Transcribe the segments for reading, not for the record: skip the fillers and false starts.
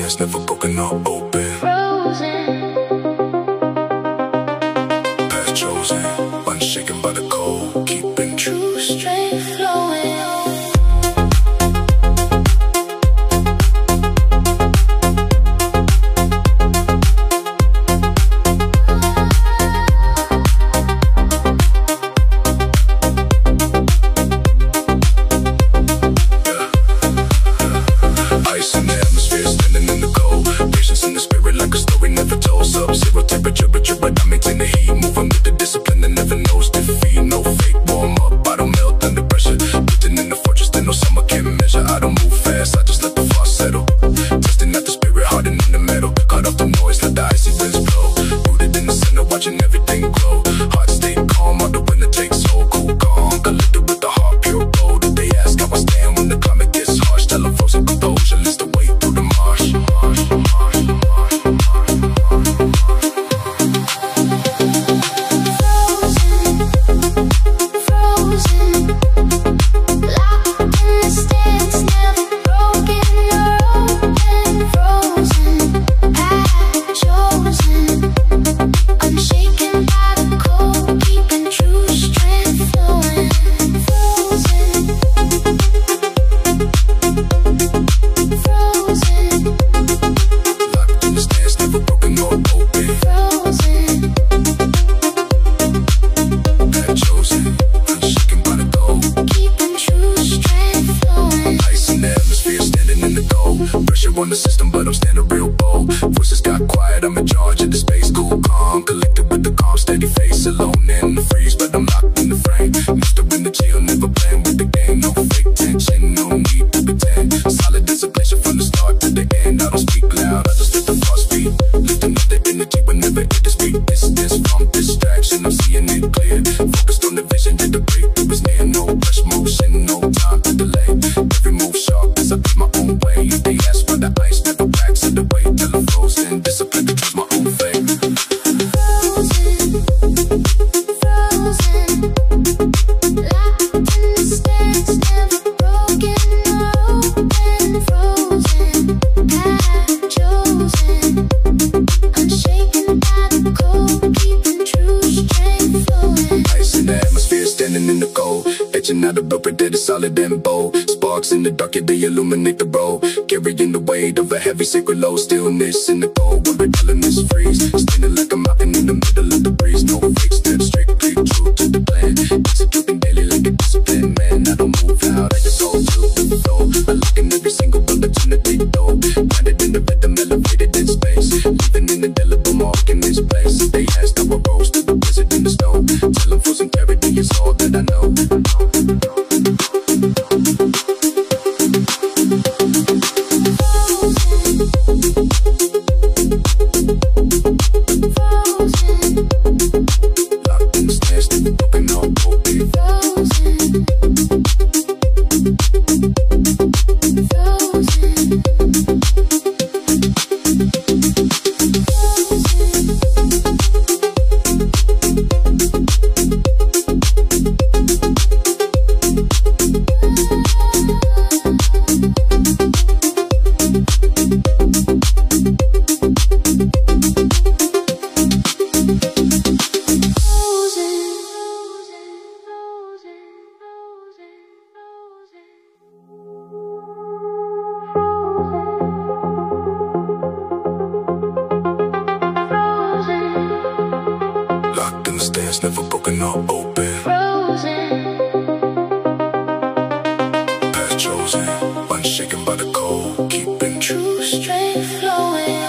stance, never broken or open. Frozen, Path chosen, unshaken by the cold, keeping true strength flowing. Zero temperature, but I maintain the heat. Moving with the discipline that never knows defeat. No fake warm up, I don't melt under pressure. Written in the fortress that no summer can measure. I don't move fast, I just let the frost settle. Testing out the spirit, hardened in the metal. Cut off the noise, let the icy winds blow. Rooted in the center, watching everything grow. Heart stay calm, while the winter takes hold. Cool calm, collected with the heart, pure gold. If they ask how I stand when the climate gets harsh, tell them frozen composure leads the way through the marsh. On the system, but I'm standing real bold. Voices got quiet, I'm in charge of the space. Cool, calm, collected with the calm, steady face. Alone in the freeze, but I'm locked in the frame. Used to win the chill, never playing with the game. No fake tension, no need to pretend. Solid as a glacier from the start to the end. I don't speak loud, I just let the frost speak. Lifting up the energy whenever it is speak. Distance from distraction, I'm seeing it clear. Focused on the vision, that the breakthrough is near. No rush motion, no time to delay. Every move sharp as I put my own way. If they ask why the ice never cracks in the way, till I'm frozen. Discipline to choose my own fate. Frozen, frozen, locked in the stance, never broken or open. Frozen, path chosen, unshaken by the cold, keeping true strength flowing. Ice in the atmosphere, standing in the cold. Etching out a blueprint that is solid and bold. Sparks in the dark, yeah, they illuminate the road. Carrying the weight of a heavy sacred load. Stillness in the cold, where the elements freeze. Standing like a mountain in the middle of the breeze. No fake steps, strictly true to the plan. Executing daily like a discipline, man. I don't move out, I just hold to the flow. Unlocking every single opportunity, though. Grounded in the rhythm, elevated in space. Living in indelible mark in this place. They ask how I rose to the blizzard in the snow. Till I'm frozen, clarity is all that I know. Locked in the stance, never broken or open. Frozen, Locked in the stance, never broken or open. frozen, Path chosen, unshaken by the cold, keeping true strength flowing.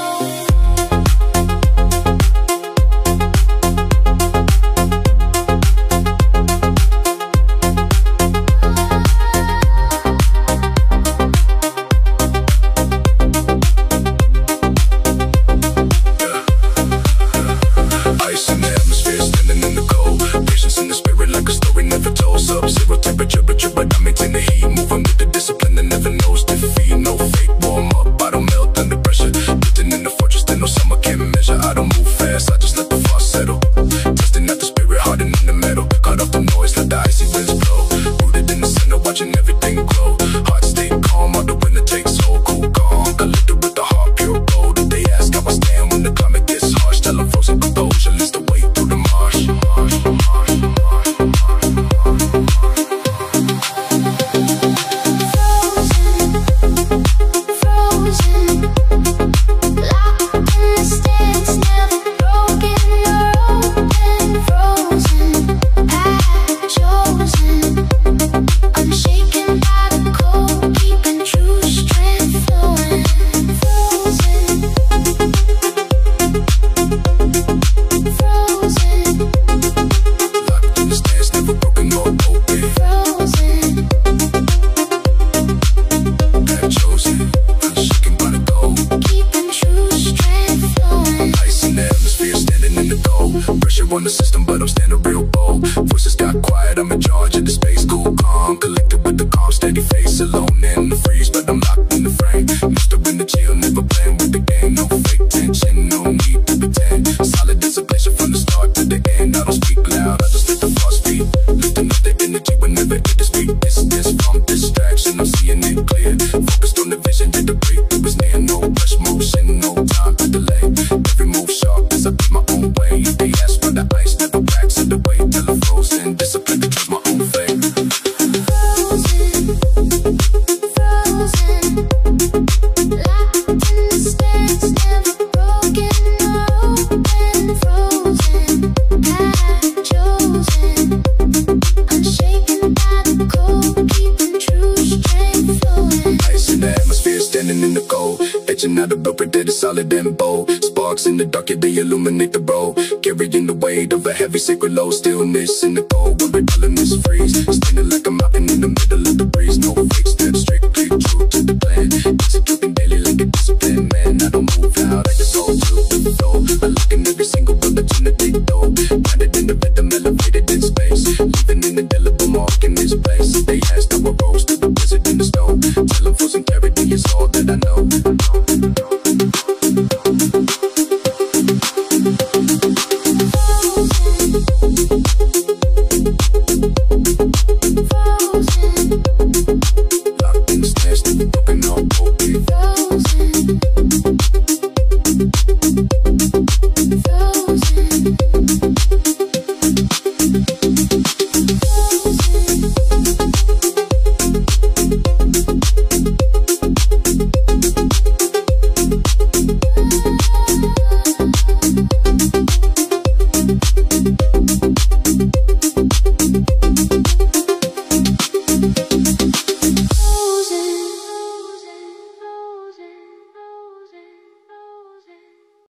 Ice in the atmosphere, standing in the cold. Patience in the spirit like a story never told. but I'm standing real bold. Voices got quiet, I'm in charge of the space. Cool, calm, collected with the calm, steady face. Alone in the freeze, but I'm locked in the frame. Used to win the chill, never playing with the game. No fake tension, no need to pretend. Solid as a glacier from the start to the end. I don't speak loud, I just let the thoughts speak. Lifting up the energy whenever it is speak. Distance from distraction, I'm seeing it clear. Focused on the vision, that the breakthrough is near. No rush motion, no time to delay. Every move sharp as I put my own way. If they ask for the ice, never cracks in the way. Till I'm frozen, discipline to choose my own fate. Frozen, frozen, locked in the stance, never broken or open. Frozen, I've chosen, unshaken by the cold, keeping true strength flowing. Ice in the atmosphere, standing in the cold. Etching out a blueprint that is solid and bold. Sparks in the dark, yeah, they illuminate the road. Carrying the weight of a heavy sacred load. Stillness in the cold, where rebellion freeze. Standing like a mountain in the middle of the breeze. No fake steps, strictly true to the plan. Executing daily like a discipline, man. I don't move out, I just hold to the flow. I look in every single